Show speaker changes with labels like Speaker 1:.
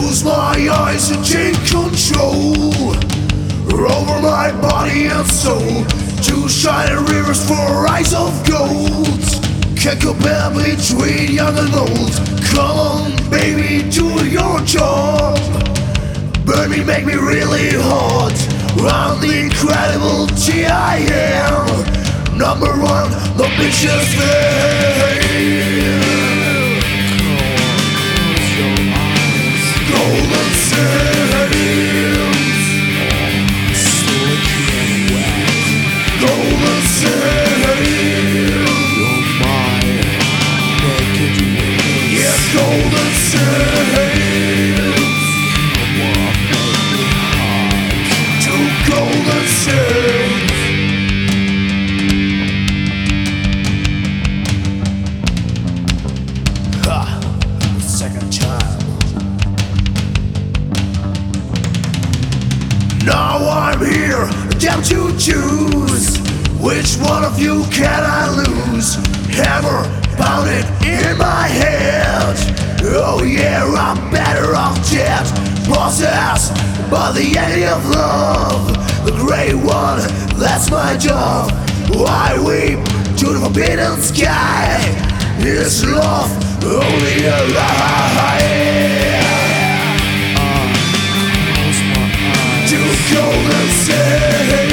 Speaker 1: Close my eyes and take control over my body and soul. Two shining rivers for eyes of gold can compare between young and old. Come on, baby, do your job. Burn me, make me really hot. I'm the incredible T.I.M. Number one, the bitches thing. Golden sands, slick and wet. Golden sands, you're my naked wings. Yeah, golden sands, to golden sands. Ha, the second time. Now I'm here, down to choose. Which one of you can I lose? Hammer pounded in my head. Oh yeah, I'm better off dead. Possessed by the enemy of love. The great one, that's my job. I weep to the forbidden sky. Is love only a lie? To golden sands.